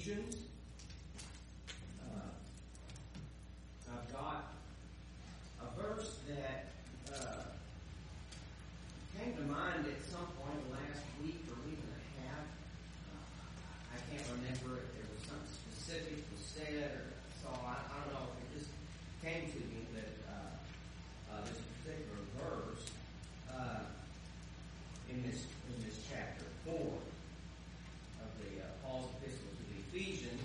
Ephesians. I've got a verse that came to mind at some point last week or week and a half. I can't remember if there was something specific was said or so. I don't know if it just came to me that this particular verse in this chapter 4 of the Paul's epistle to the Ephesians.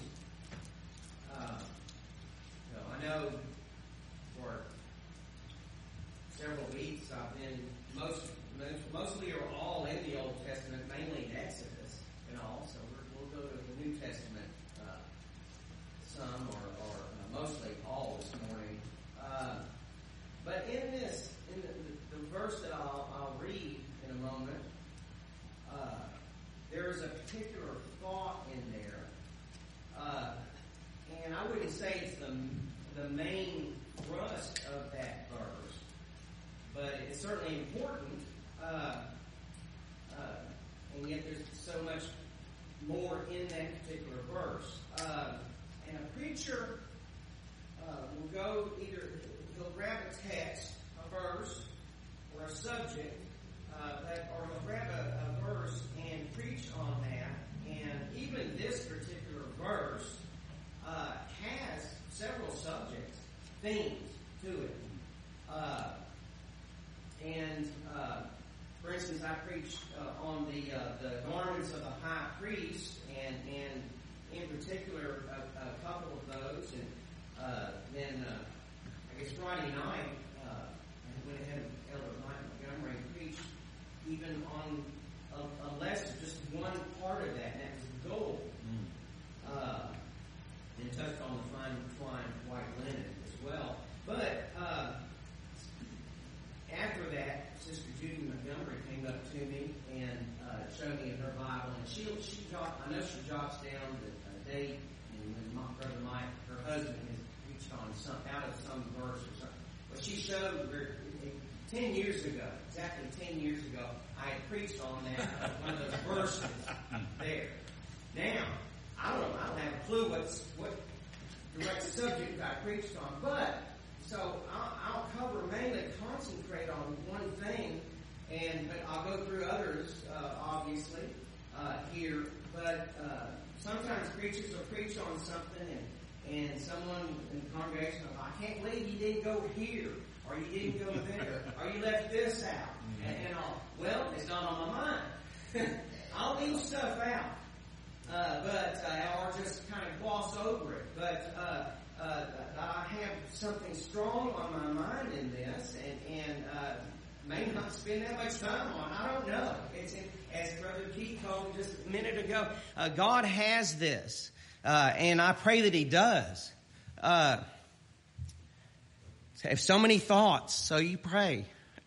I know for several weeks I've been mostly or all in the Old Testament, mainly in Exodus and all. So we'll go to the New Testament some or mostly all this morning. But in the verse that I'll read in a moment, there is a particular thought in there, and I wouldn't say it's the main thrust of that verse, but it's certainly important. And yet there's so much more in that particular verse. And a preacher will go he'll grab a text, a verse, or a subject, or he'll grab a verse and preach on that. And even this particular verse has several subjects, themes to it. For instance, I preached on the garments of the high priest, and in particular a couple of those. And then I guess Friday night I went ahead and Elder Mike Montgomery preached even on a lesson, just one part of that, and that was the gold. And touched on the fine white linen as well. But after that, Sister Judy Montgomery came up to me and showed me in her Bible, and she I know she jots down the date, and when my brother Mike, her husband, has preached on out of some verse or something. But she showed where 10 years ago, exactly 10 years ago, I had preached on that one of those verses there. Now, I don't have a clue what direct subject I preached on, but so I'll cover mainly concentrate on one thing, but I'll go through others obviously here. But sometimes preachers will preach on something, and someone in the congregation will, I can't believe you didn't go here, or you didn't go there, or you left this out, and all. Well, it's not on my mind. I'll leave stuff out. Or just kind of gloss over it. But I have something strong on my mind in this, and may not spend that much time on. I don't know. It's as Brother Keith told just a minute ago. God has this, and I pray that He does. Have so many thoughts, so you pray.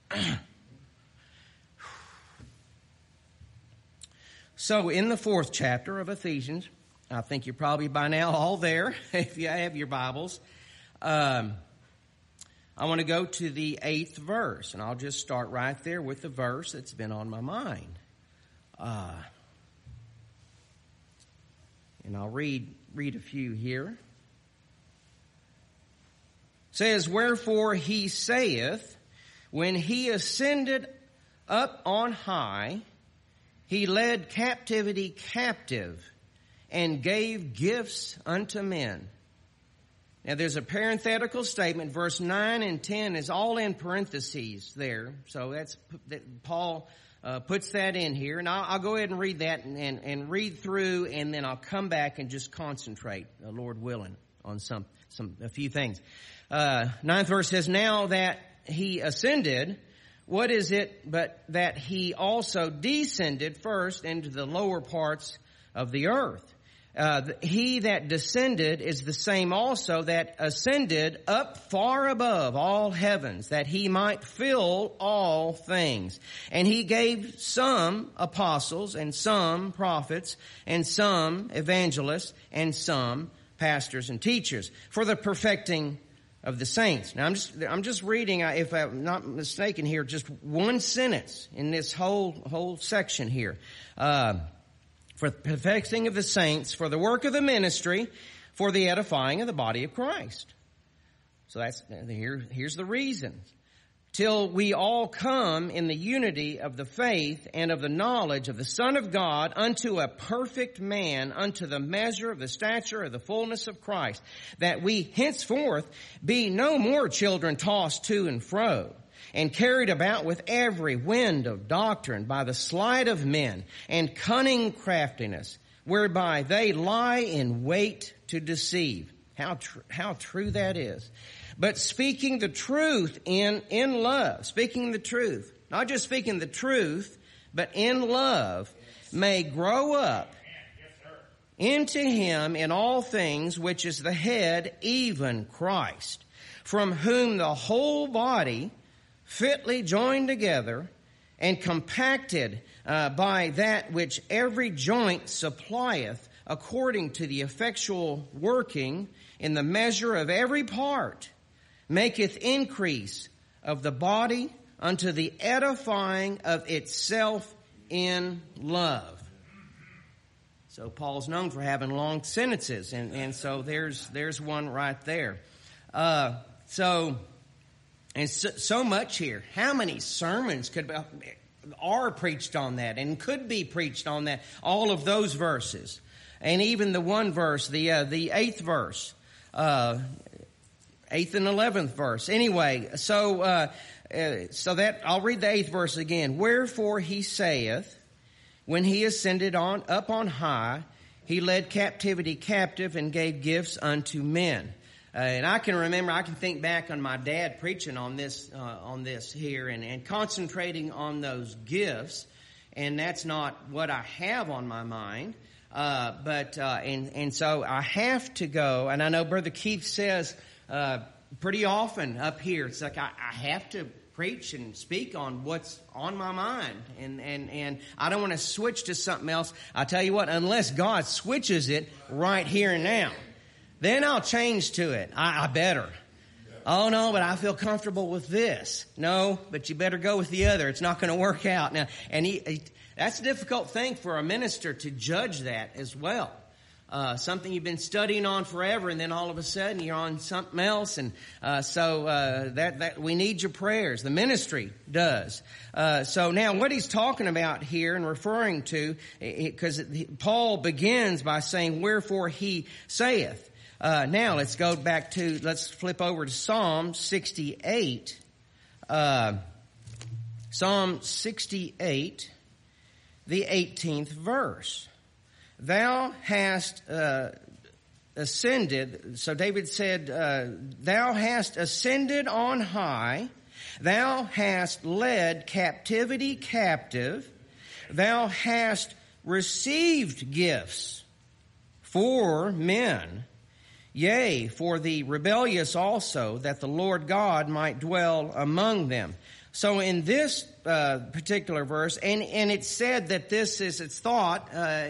So in the 4th chapter of Ephesians, I think you're probably by now all there, if you have your Bibles. I want to go to the 8th verse, and I'll just start right there with the verse that's been on my mind. And I'll read a few here. It says, Wherefore He saith, when He ascended up on high, He led captivity captive and gave gifts unto men. Now there's a parenthetical statement. Verse 9 and 10 is all in parentheses there. So Paul puts that in here. And I'll go ahead and read that and read through, and then I'll come back and just concentrate, Lord willing, on a few things. 9th verse says, Now that He ascended, what is it but that He also descended first into the lower parts of the earth? He that descended is the same also that ascended up far above all heavens, that He might fill all things. And He gave some apostles, and some prophets, and some evangelists, and some pastors and teachers, for the perfecting of the saints. Now I'm just reading, if I'm not mistaken here, just one sentence in this whole section here. for the perfecting of the saints, for the work of the ministry, for the edifying of the body of Christ. So here's the reason. Till we all come in the unity of the faith and of the knowledge of the Son of God unto a perfect man, unto the measure of the stature of the fullness of Christ, that we henceforth be no more children tossed to and fro, and carried about with every wind of doctrine by the sleight of men and cunning craftiness, whereby they lie in wait to deceive. How true that is. But speaking the truth in love, speaking the truth, not just speaking the truth, but in love, may grow up into him in all things, which is the head, even Christ, from whom the whole body, fitly joined together and compacted by that which every joint supplieth, according to the effectual working in the measure of every part, maketh increase of the body unto the edifying of itself in love. So Paul's known for having long sentences, and so there's one right there. So much here. How many sermons are preached on that and could be preached on that? All of those verses, and even the one verse, the 8th verse. 8th and 11th verse. Anyway, so that I'll read the 8th verse again. Wherefore he saith, when he ascended up on high, he led captivity captive and gave gifts unto men. And I can think back on my dad preaching on this here and concentrating on those gifts. And that's not what I have on my mind. But so I have to go, and I know Brother Keith says, pretty often up here, it's like I have to preach and speak on what's on my mind, and I don't want to switch to something else. I tell you what, unless God switches it right here and now, then I'll change to it. I better. Oh no, but I feel comfortable with this. No, but you better go with the other. It's not going to work out now. And that's a difficult thing for a minister to judge that as well. Something you've been studying on forever, and then all of a sudden you're on something else, and so that we need your prayers. The ministry does. So now, what he's talking about here and referring to, because Paul begins by saying, "Wherefore he saith." Now let's flip over to Psalm 68. Psalm 68, the 18th verse. Thou hast ascended, so David said, thou hast ascended on high, thou hast led captivity captive, thou hast received gifts for men, yea, for the rebellious also, that the Lord God might dwell among them. So in this particular verse, and it's said that it's thought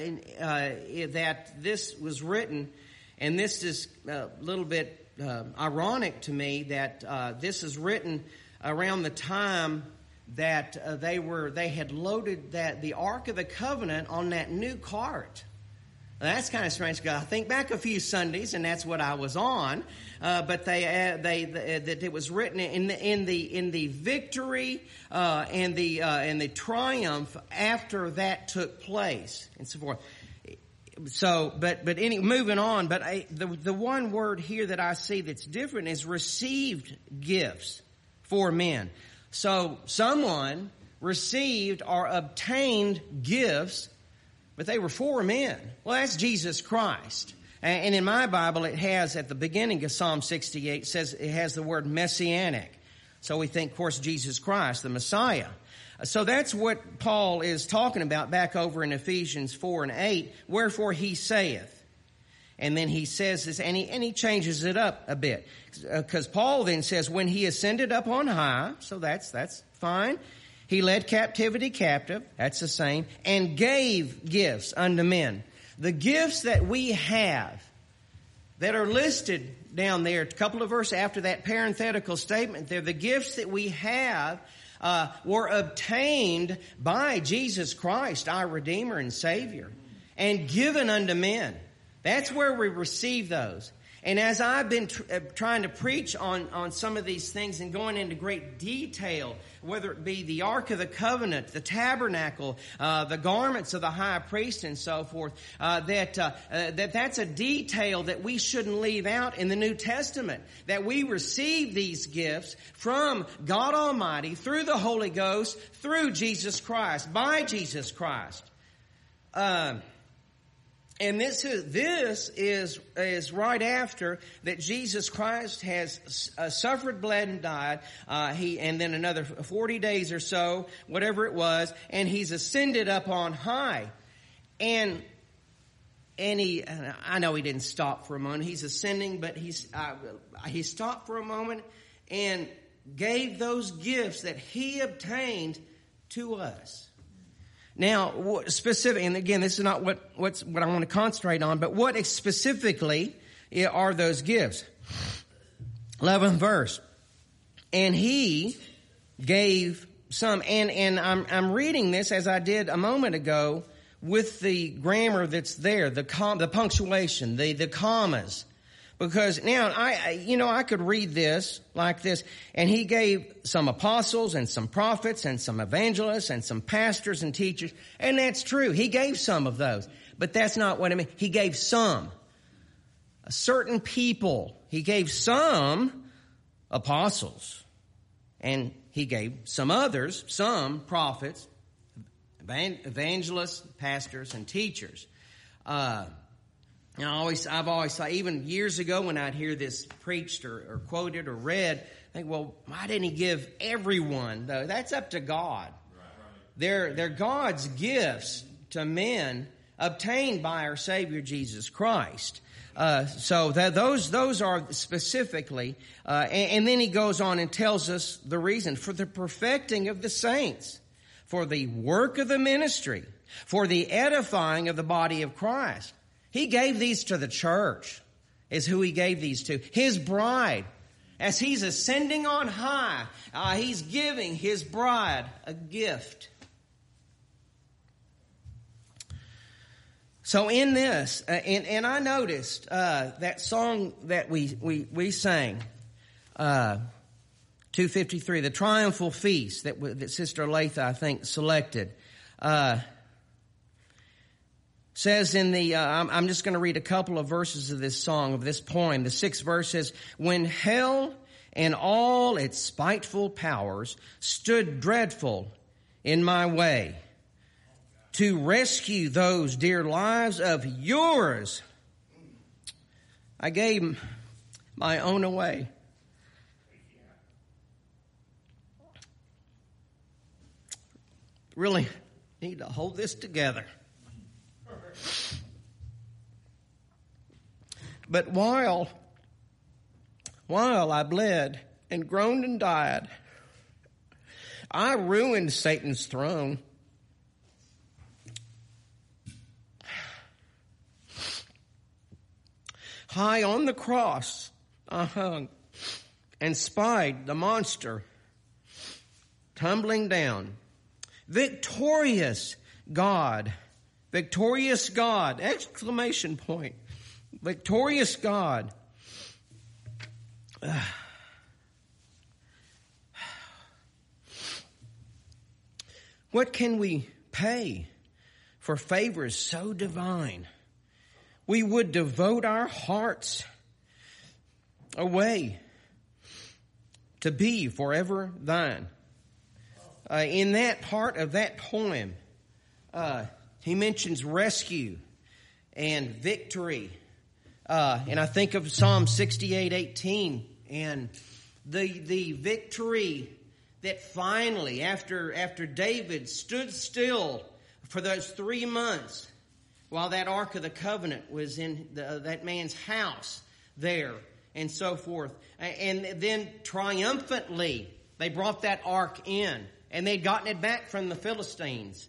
that this was written, and this is a little bit ironic to me that this is written around the time that they had loaded the Ark of the Covenant on that new cart. That's kind of strange because I think back a few Sundays, and that's what I was on. But that it was written in the victory and the triumph after that took place and so forth. So, moving on. But the one word here that I see that's different is received gifts for men. So someone received or obtained gifts, but they were for men. Well, that's Jesus Christ. And in my Bible, it has at the beginning of Psalm 68, it has the word messianic. So we think, of course, Jesus Christ, the Messiah. So that's what Paul is talking about back over in Ephesians 4 and 8. Wherefore he saith. And then he says this, and he changes it up a bit. Because Paul then says, when he ascended up on high, so that's fine. He led captivity captive, that's the same, and gave gifts unto men. The gifts that we have that are listed down there, a couple of verses after that parenthetical statement there, the gifts that we have were obtained by Jesus Christ, our Redeemer and Savior. and given unto men. That's where we receive those. And as I've been trying to preach on some of these things and going into great detail, whether it be the Ark of the Covenant, the tabernacle, the garments of the high priest and so forth, that's a detail that we shouldn't leave out in the New Testament. That we receive these gifts from God Almighty through the Holy Ghost, through Jesus Christ, by Jesus Christ. And this is right after that Jesus Christ has suffered, bled, and died. And then another 40 days or so, whatever it was, and he's ascended up on high. And I know he didn't stop for a moment. He's ascending, but he stopped for a moment and gave those gifts that he obtained to us. Now, specific, and again, this is not what I want to concentrate on, but what specifically are those gifts? 11th verse. And he gave some, and I'm reading this as I did a moment ago with the grammar that's there, the punctuation, the commas. Because now I could read this like this, and he gave some apostles and some prophets and some evangelists and some pastors and teachers, and that's true. He gave some of those, but that's not what I mean. He gave some, a certain people. He gave some apostles, and he gave some others, some prophets, evangelists, pastors, and teachers. I've always thought, even years ago when I'd hear this preached or quoted or read, I think, well, why didn't he give everyone, though? That's up to God. Right. They're God's gifts to men obtained by our Savior Jesus Christ. So those are specifically, and then he goes on and tells us the reason: for the perfecting of the saints, for the work of the ministry, for the edifying of the body of Christ. He gave these to the church, is who he gave these to. His bride. As he's ascending on high, he's giving his bride a gift. So in this, and I noticed that song that we sang, 253, the Triumphal Feast that Sister Latha, I think, selected. Says in the, I'm just going to read a couple of verses of this song, of this poem. The 6th verse says, when hell and all its spiteful powers stood dreadful in my way to rescue those dear lives of yours, I gave my own away. Really need to hold this together. But while I bled and groaned and died, I ruined Satan's throne. High on the cross I hung and spied the monster tumbling down. Victorious God, exclamation point. Victorious God. What can we pay for favors so divine? We would devote our hearts away to be forever thine. In that part of that poem, he mentions rescue and victory. And I think of Psalm 68:18 and the victory that finally, after David stood still for those 3 months while that Ark of the Covenant was in that man's house there and so forth. And then triumphantly, they brought that Ark in and they'd gotten it back from the Philistines.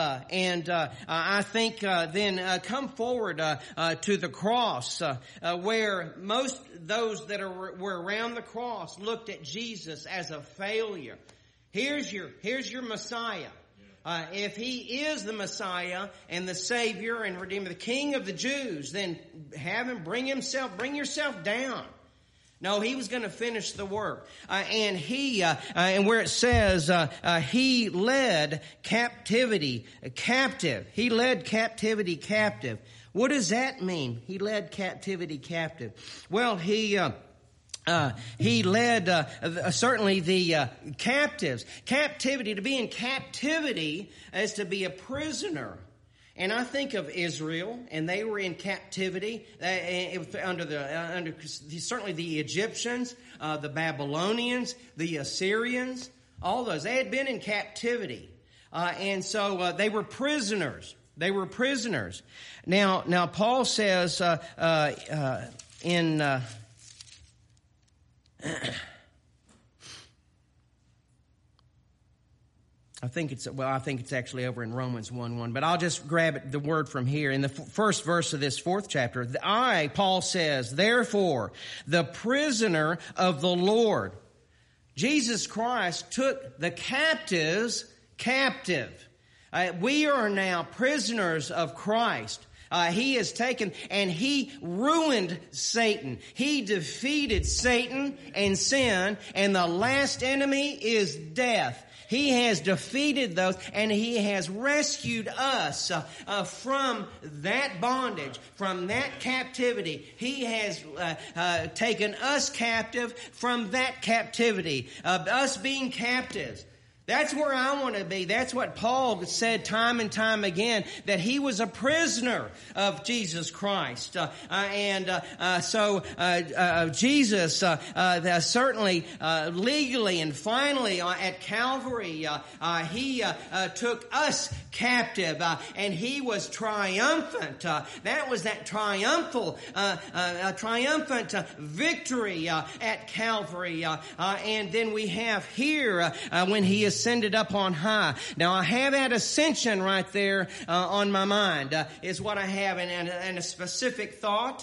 I think then come forward to the cross, where most those that were around the cross looked at Jesus as a failure. Here's your Messiah. If he is the Messiah and the Savior and Redeemer, the King of the Jews, then have him bring yourself down. No, he was going to finish the work. And where it says, he led captivity captive. He led captivity captive. What does that mean? He led captivity captive. Well, he led certainly the captives. Captivity, to be in captivity is to be a prisoner. And I think of Israel, and they were in captivity under certainly the Egyptians, the Babylonians, the Assyrians, all those. They had been in captivity, and so they were prisoners. They were prisoners. Now Paul says in. I think it's actually over in Romans 1:1, but I'll just grab the word from here. In the first verse of this 4th chapter, Paul says, therefore, the prisoner of the Lord. Jesus Christ took the captives captive. We are now prisoners of Christ. He has taken and he ruined Satan. He defeated Satan and sin, and the last enemy is death. He has defeated those, and he has rescued us from that bondage, from that captivity. He has taken us captive from that captivity, us being captives. That's where I want to be. That's what Paul said time and time again, that he was a prisoner of Jesus Christ. So Jesus certainly legally and finally at Calvary, he took us captive, and he was triumphant. That was that triumphant victory at Calvary. And then we have here when he ascended up on high. Now I have that ascension right there on my mind, is what I have, and a specific thought.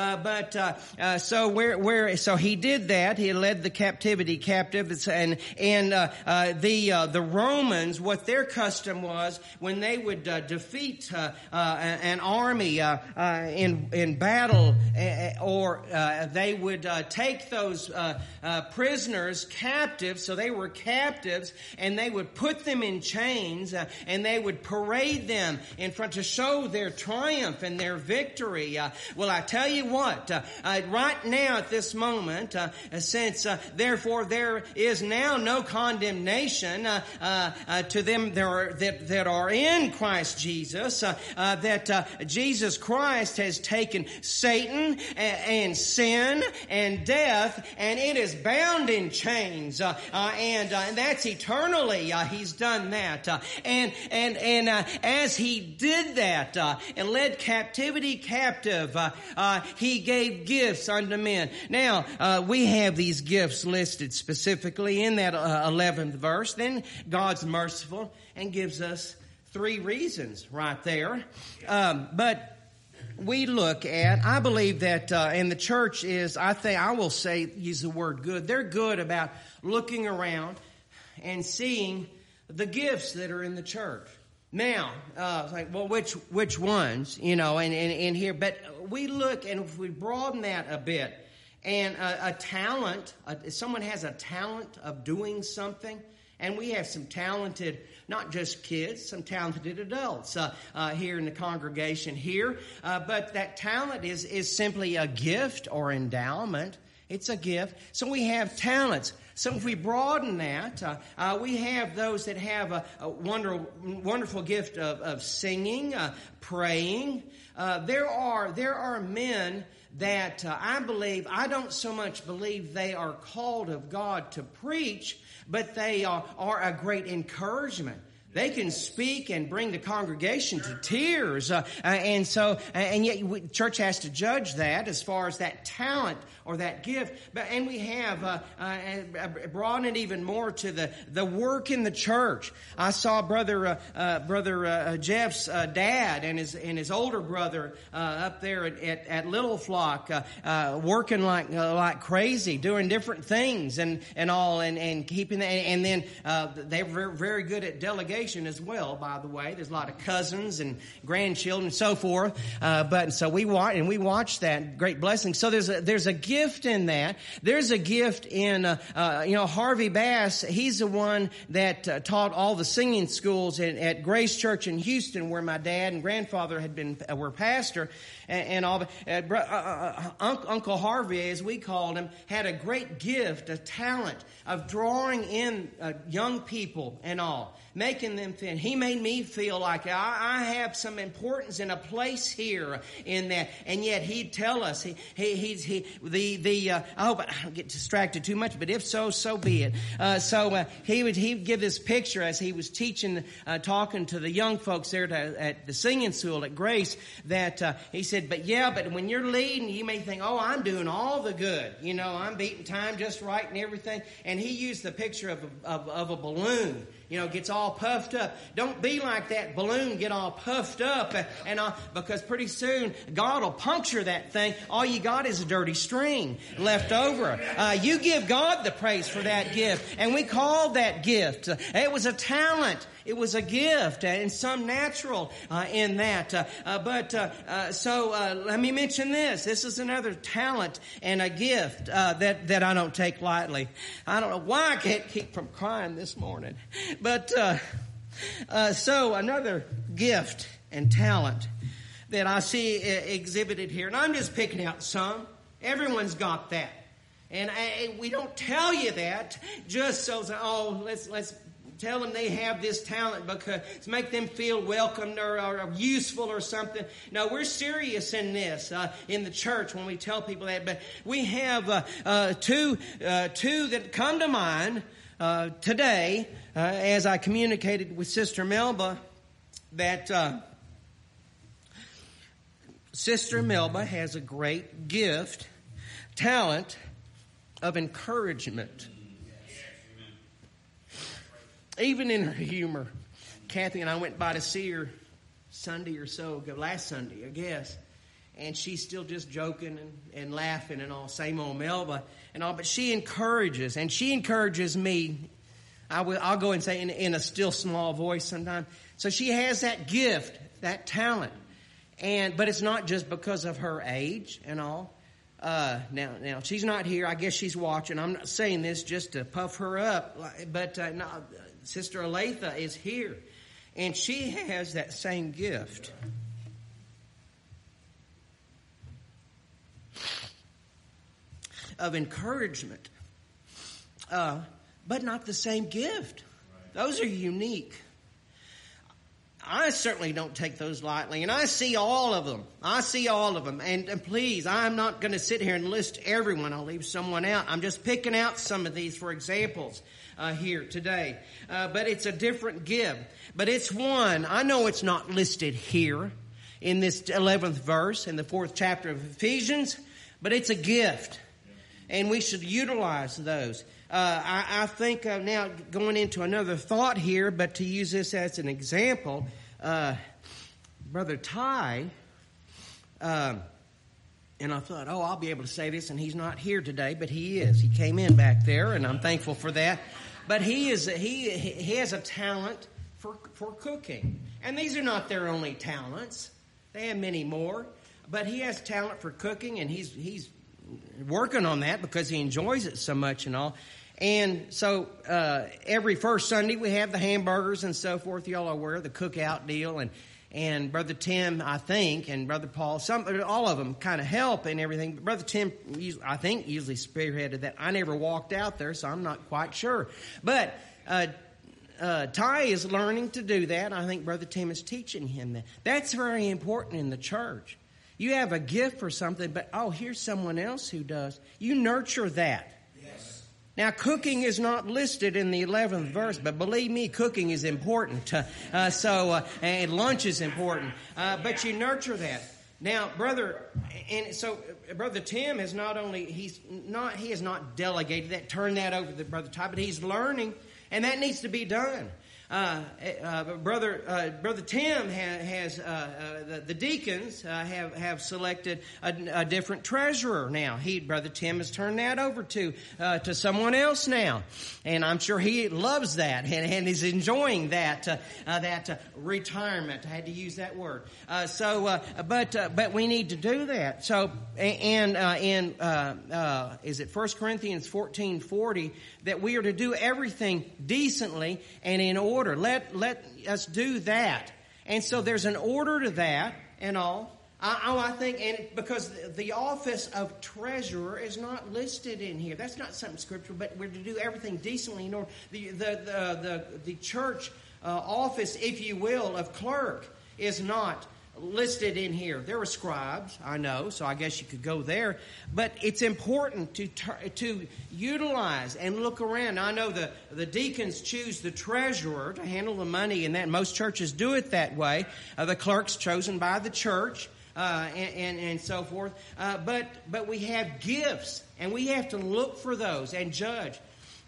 So he did that. He led the captivity captive, and the Romans, what their custom was when they would defeat an army in battle, or they would take those prisoners captive. So they were captives, and they would put them in chains, and they would parade them in front to show their triumph and their victory. Well, I tell you what, right now at this moment, since therefore there is now no condemnation to them that are in Christ Jesus, that Jesus Christ has taken Satan and sin and death, and it is bound in chains, and that's eternally. He's done that, and as he did that and led captivity captive, he gave gifts unto men. Now we have these gifts listed specifically in that 11th verse. Then God's merciful and gives us 3 reasons right there, but we look at, I believe that, and the church is, I will say, use the word good. They're good about looking around and seeing the gifts that are in the church. Now, it's like, well, which ones, and here, but we look, and if we broaden that a bit, and a talent, someone has a talent of doing something, and we have some talented, not just kids, some talented adults here in the congregation here, but that talent is simply a gift or endowment. It's a gift. So we have talents. So if we broaden that, we have those that have a wonderful gift of singing, praying. There are men that I don't so much believe they are called of God to preach, but they are a great encouragement. They can speak and bring the congregation to tears, and yet church has to judge that as far as that talent or that gift. And we have broadened it even more to the work in the church. I saw brother Jeff's dad and his older brother up there at Little Flock working like crazy, doing different things and all, and keeping and then they're very, very good at delegation. congregation as well, by the way. There's a lot of cousins and grandchildren and so forth. But so we watch that great blessing. So there's a gift in that. There's a gift in, Harvey Bass. He's the one that taught all the singing schools at Grace Church in Houston, where my dad and grandfather were pastor. And all. Uncle Harvey, as we called him, had a great gift, a talent of drawing in young people and all, making them feel. He made me feel like I have some importance and a place here in that. And yet he'd tell us, I hope I don't get distracted too much, but if so, so be it. He'd give this picture as he was teaching, talking to the young folks there at the singing school at Grace, that he said, but when you're leading, you may think, oh, I'm doing all the good. I'm beating time just right and everything. And he used the picture of a balloon. Gets all puffed up. Don't be like that balloon, get all puffed up, because pretty soon God will puncture that thing. All you got is a dirty string left over. You give God the praise for that gift, and we called that gift. It was a talent. It was a gift, and some natural in that. So let me mention this. This is another talent and a gift that I don't take lightly. I don't know why I can't keep from crying this morning. But so another gift and talent that I see exhibited here, and I'm just picking out some. Everyone's got that, and we don't tell you that just so let's tell them they have this talent because to make them feel welcomed or useful or something. No, we're serious in this in the church when we tell people that. But we have two that come to mind today as I communicated with Sister Melba that Sister Melba has a great gift, talent of encouragement. Even in her humor. Kathy and I went by to see her Sunday or so ago, last Sunday, I guess. And she's still just joking and laughing and all, same old Melba and all. But she encourages, and she encourages me. I'll go and say in a still small voice sometimes. So she has that gift, that talent. But it's not just because of her age and all. Now she's not here. I guess she's watching. I'm not saying this just to puff her up, but no, Sister Aletha is here, and she has that same gift. Of encouragement, but not the same gift. Those are unique. I certainly don't take those lightly, and I see all of them. And please, I'm not going to sit here and list everyone. I'll leave someone out. I'm just picking out some of these for examples here today. But it's a different gift. But it's one. I know it's not listed here in this 11th verse in the 4th chapter of Ephesians, but it's a gift, and we should utilize those. I think now going into another thought here, but to use this as an example, Brother Ty, and I thought, I'll be able to say this, and he's not here today, but he is. He came in back there, and I'm thankful for that. But he has a talent for cooking, and these are not their only talents. They have many more, but he has talent for cooking, and he's working on that because he enjoys it so much and all. And so every first Sunday we have the hamburgers and so forth. Y'all are aware of the cookout deal. And Brother Tim, I think, and Brother Paul, all of them kind of help and everything. But Brother Tim, I think, usually spearheaded that. I never walked out there, so I'm not quite sure. But Ty is learning to do that. I think Brother Tim is teaching him that. That's very important in the church. You have a gift for something, but here's someone else who does. You nurture that. Yes. Now, cooking is not listed in the 11th verse, but believe me, cooking is important. And lunch is important. But you nurture that. Now, Brother Tim has he has not delegated that, turned that over to Brother Ty, but he's learning, and that needs to be done. Brother Tim has the deacons have selected a different treasurer now. Brother Tim has turned that over to someone else now, and I'm sure he loves that and is enjoying that retirement. I had to use that word. But we need to do that. So is it 1 Corinthians 14:40 that we are to do everything decently and in order? Let us do that. And so there's an order to that and all. I think, and because the office of treasurer is not listed in here. That's not something scriptural, but we're to do everything decently in order. The church office, if you will, of clerk is not listed in here. There are scribes, I know, so I guess you could go there. But it's important to utilize and look around. I know the deacons choose the treasurer to handle the money, and that most churches do it that way. The clerk's chosen by the church, and so forth. But we have gifts, and we have to look for those and judge.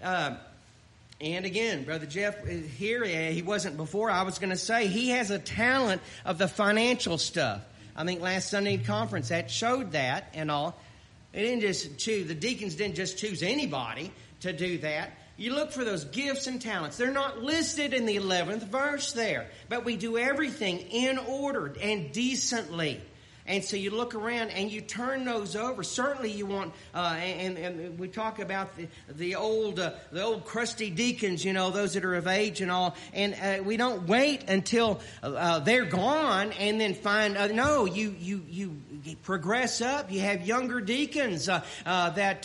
And again, Brother Jeff here, he wasn't before. I was going to say he has a talent of the financial stuff. I think last Sunday conference that showed that and all. They didn't just choose, the deacons didn't just choose anybody to do that. You look for those gifts and talents. They're not listed in the 11th verse there, but we do everything in order and decently. And so you look around and you turn those over. Certainly you want, and we talk about the old crusty deacons, those that are of age and all. And we don't wait until they're gone and then find. No, you progress up. You have younger deacons that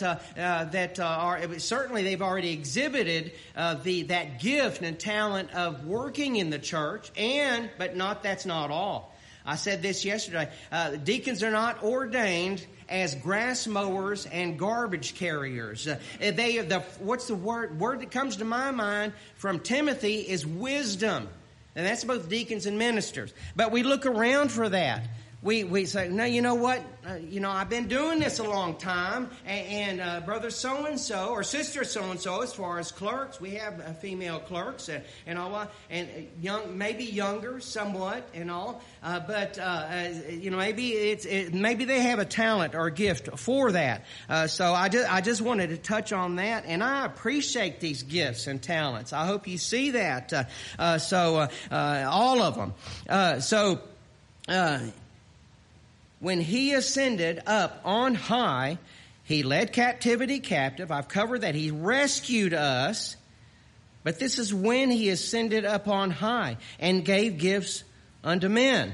are certainly they've already exhibited that gift and talent of working in the church. But that's not all. I said this yesterday. Deacons are not ordained as grass mowers and garbage carriers. What's the word? Word that comes to my mind from Timothy is wisdom. And that's both deacons and ministers. But we look around for that. We say, no, you know what? I've been doing this a long time, and brother so-and-so or sister so-and-so, as far as clerks, we have female clerks and all, and maybe younger somewhat and all, but maybe they have a talent or a gift for that. So I just wanted to touch on that, and I appreciate these gifts and talents. I hope you see that. All of them. When he ascended up on high, he led captivity captive. I've covered that. He rescued us. But this is when he ascended up on high and gave gifts unto men.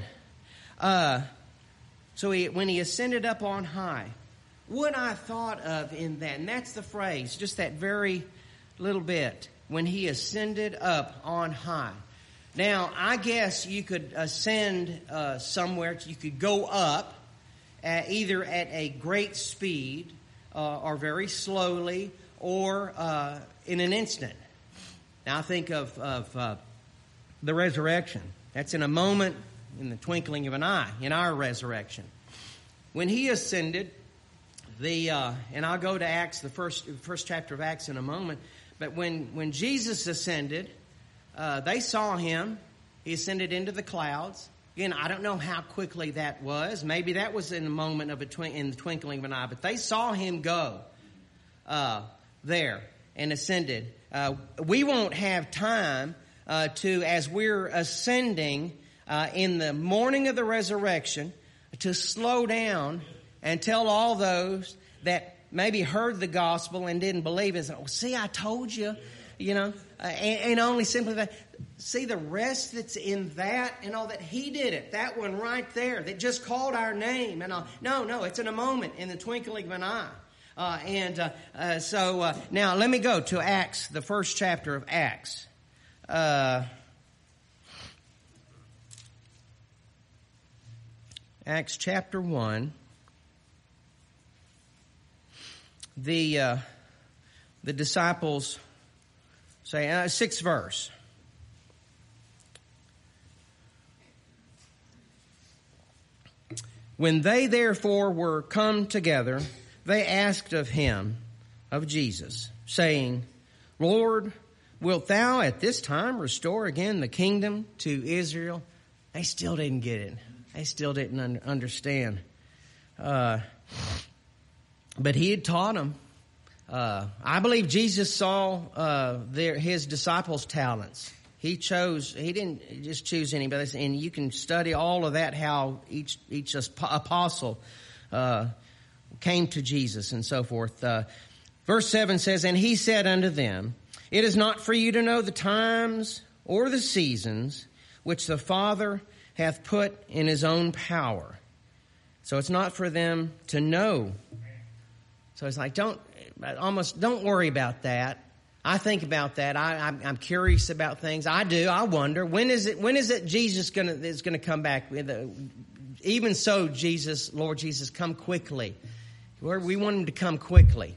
When he ascended up on high, what I thought of in that, and that's the phrase, just that very little bit, when he ascended up on high. Now, I guess you could ascend somewhere. You could go up either at a great speed or very slowly or in an instant. Now, I think of the resurrection. That's in a moment, in the twinkling of an eye, in our resurrection. When he ascended, and I'll go to Acts, the first chapter of Acts in a moment, but when Jesus ascended, they saw him. He ascended into the clouds. Again, I don't know how quickly that was. Maybe that was in a moment in the twinkling of an eye. But they saw him go there and ascended. We won't have time as we're ascending in the morning of the resurrection, to slow down and tell all those that maybe heard the gospel and didn't believe it. Oh, see, I told you. And only simply that. See the rest that's in that and all that. He did it. That one right there that just called our name and all. No, it's in a moment, in the twinkling of an eye. Now let me go to Acts, the first chapter of Acts. Acts chapter 1. The disciples say, 6th verse. When they therefore were come together, they asked of him, of Jesus, saying, Lord, wilt thou at this time restore again the kingdom to Israel? They still didn't get it. They still didn't understand. But he had taught them. I believe Jesus saw his disciples' talents. He didn't just choose anybody. And you can study all of that, how each apostle came to Jesus and so forth. Verse 7 says, and he said unto them, it is not for you to know the times or the seasons which the Father hath put in his own power. So it's not for them to know. So it's like, don't worry about that. I think about that. I'm curious about things. I do. I wonder, when is it Jesus is gonna come back? Even so, Lord Jesus, come quickly. We want him to come quickly.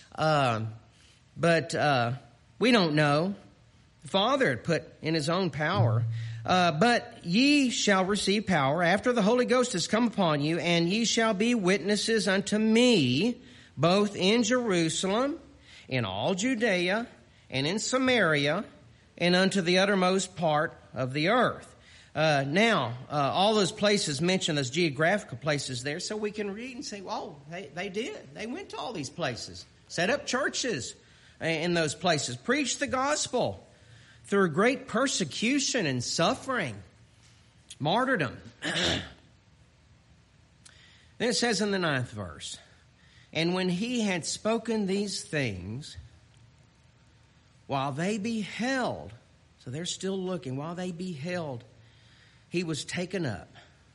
But we don't know. The Father had put in his own power. But ye shall receive power after the Holy Ghost has come upon you, and ye shall be witnesses unto me, both in Jerusalem, in all Judea, and in Samaria, and unto the uttermost part of the earth. Now, all those places mentioned, those geographical places there, so we can read and say, oh, they did. They went to all these places, set up churches in those places, preached the gospel through great persecution and suffering, martyrdom. Then it says in the 9th verse, and when he had spoken these things, while they beheld, so they're still looking, while they beheld, he was taken up,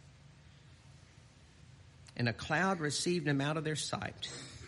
and a cloud received him out of their sight.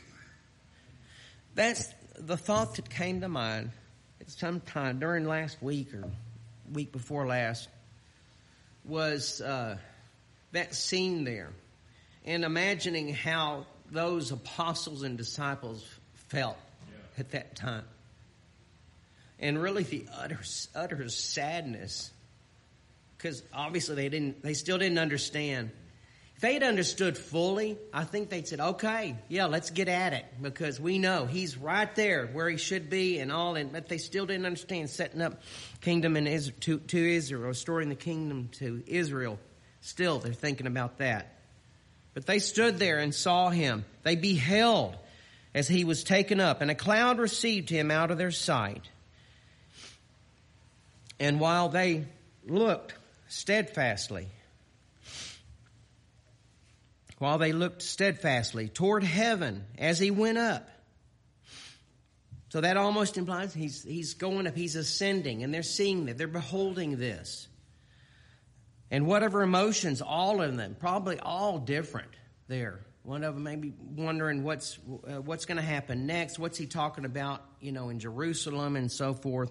That's the thought that came to mind at some time during last week or week before last, was that scene there, and imagining how those apostles and disciples felt at that time. And really the utter sadness, because obviously they still didn't understand. If they'd understood fully, I think they'd said, okay, yeah, let's get at it, because we know he's right there where he should be and all. But they still didn't understand setting up kingdom to Israel, restoring the kingdom to Israel. Still, they're thinking about that. But they stood there and saw him. They beheld as he was taken up, and a cloud received him out of their sight. And while they looked steadfastly toward heaven as he went up. So that almost implies he's going up, he's ascending, and they're seeing that, they're beholding this. And whatever emotions, all of them, probably all different there. One of them may be wondering what's going to happen next. What's he talking about, in Jerusalem and so forth.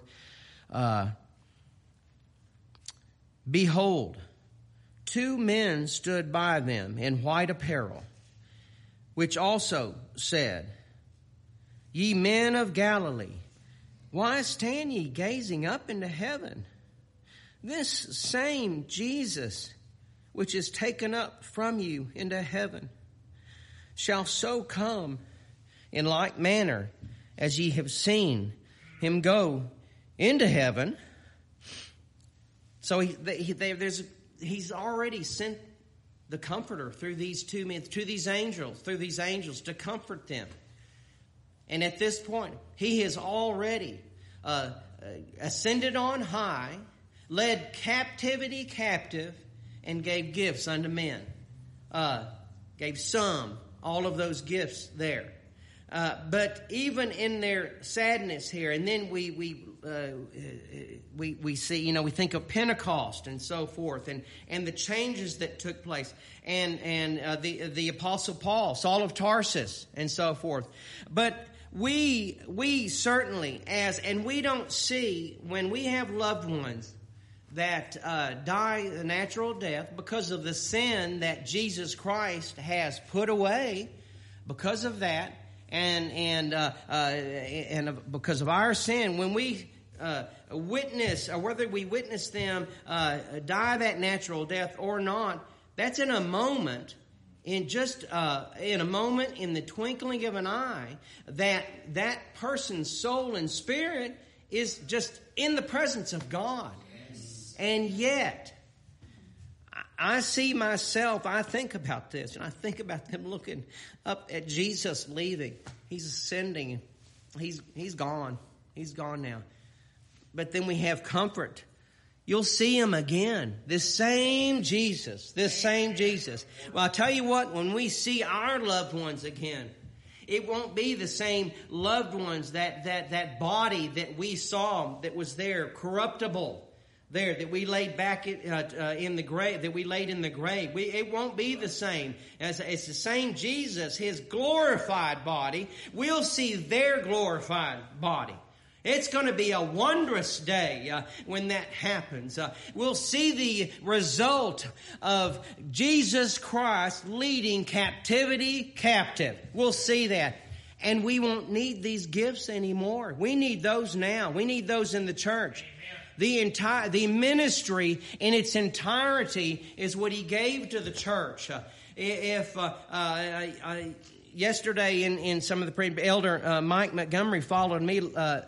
Behold, 2 men stood by them in white apparel, which also said, Ye men of Galilee, why stand ye gazing up into heaven? This same Jesus, which is taken up from you into heaven, shall so come in like manner as ye have seen him go into heaven. So he's already sent the Comforter through these 2 men, through these angels to comfort them. And at this point, he has already ascended on high, led captivity captive, and gave gifts unto men. Gave some, all of those gifts there. But even in their sadness here, and then we see, we think of Pentecost and so forth, and the changes that took place, and the Apostle Paul, Saul of Tarsus, and so forth. But we certainly, and we don't see, when we have loved ones that die a natural death because of the sin that Jesus Christ has put away, because of that, and because of our sin, when we witness, or whether we witness them die that natural death or not, that's in a moment, in the twinkling of an eye, that person's soul and spirit is just in the presence of God. And yet, I see myself, I think about this, and I think about them looking up at Jesus leaving. He's ascending. He's gone. He's gone now. But then we have comfort. You'll see him again. This same Jesus. Well, I'll tell you what, when we see our loved ones again, it won't be the same loved ones, that body that we saw that was there, corruptible, there, that we laid back in the grave, that we laid in the grave. It won't be the same. It's the same Jesus, his glorified body. We'll see their glorified body. It's going to be a wondrous day when that happens. We'll see the result of Jesus Christ leading captivity captive. We'll see that. And we won't need these gifts anymore. We need those now. We need those in the church. The ministry in its entirety is what he gave to the church. Yesterday in some of the Elder Mike Montgomery followed me.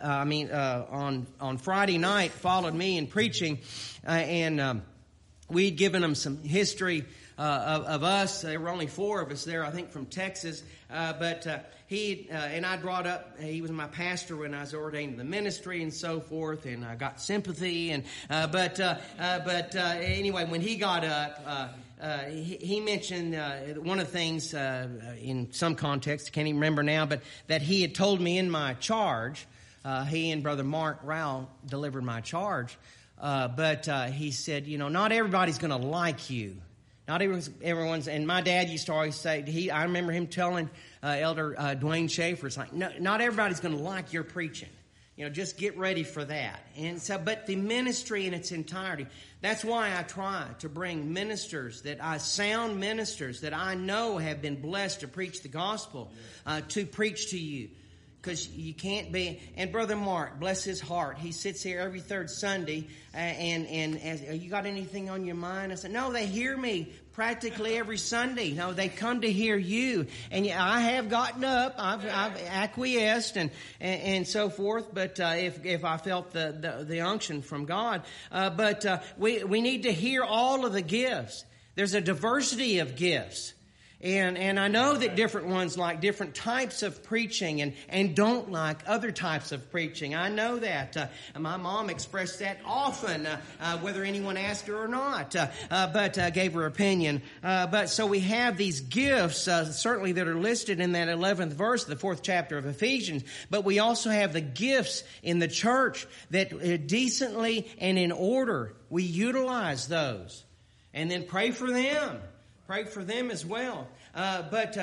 On Friday night followed me in preaching, and we'd given him some history of us. There were only 4 of us there, I think, from Texas. But he and I brought up, he was my pastor when I was ordained in the ministry and so forth, and I got sympathy. And but anyway, when he got up, he mentioned one of the things in some context, I can't even remember now, but that he had told me in my charge. He and Brother Mark Rowell delivered my charge, but he said, not everybody's going to like you. Not everyone's, and my dad used to always say, I remember him telling Elder Dwayne Schaefer, it's like, no, not everybody's going to like your preaching. Just get ready for that. And so, but the ministry in its entirety, that's why I try to bring ministers, sound ministers that I know have been blessed to preach the gospel, to preach to you. Because you can't be, and Brother Mark, bless his heart, he sits here every third Sunday, and you got anything on your mind? I said, no, they hear me practically every Sunday. No, they come to hear you. And I have gotten up, I've acquiesced and so forth, but if I felt the unction from God, but we need to hear all of the gifts. There's a diversity of gifts. And I know that different ones like different types of preaching and don't like other types of preaching. I know that. My mom expressed that often, whether anyone asked her or not, but gave her opinion. But so we have these gifts, certainly that are listed in that 11th verse, the 4th chapter of Ephesians. But we also have the gifts in the church that decently and in order we utilize those. And then pray for them. Pray for them as well. But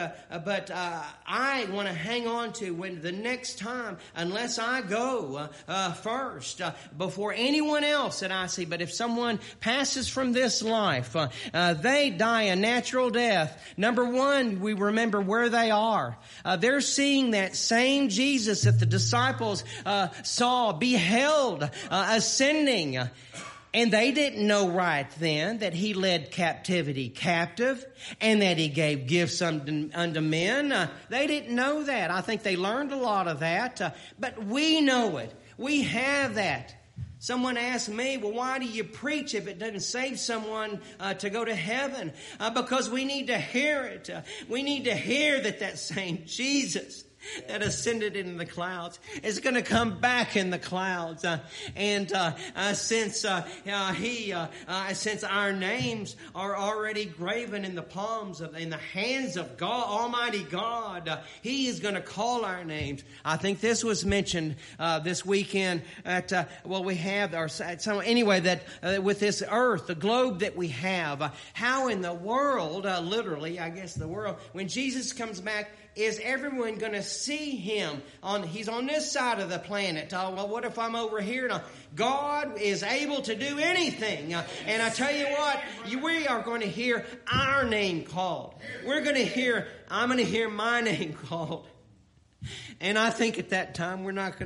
I want to hang on to when the next time, unless I go first before anyone else that I see. But if someone passes from this life, they die a natural death. Number one, we remember where they are. They're seeing that same Jesus that the disciples beheld ascending. And they didn't know right then that he led captivity captive and that he gave gifts unto men. They didn't know that. I think they learned a lot of that. But we know it. We have that. Someone asked me, well, why do you preach if it doesn't save someone to go to heaven? Because we need to hear it. We need to hear that same Jesus that ascended into the clouds is going to come back in the clouds, since our names are already graven in the palms in the hands of God, Almighty God, He is going to call our names. I think this was mentioned this weekend at we have with this earth, the globe that we have. How in the world, literally, I guess the world, when Jesus comes back, is everyone going to see him? He's on this side of the planet. Well, what if I'm over here? Now, God is able to do anything. And I tell you what, we are going to hear our name called. I'm going to hear my name called. And I think at that time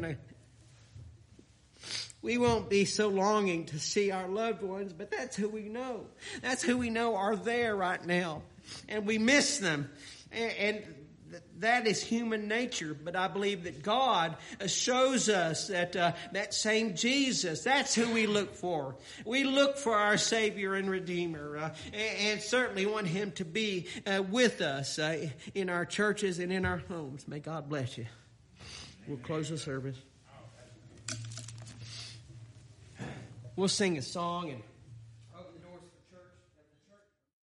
we won't be so longing to see our loved ones, but that's who we know. That's who we know are there right now. And we miss them. And that is human nature, but I believe that God shows us that that same Jesus, that's who we look for. We look for our Savior and Redeemer, and certainly want Him to be with us in our churches and in our homes. May God bless you. We'll close the service. We'll sing a song and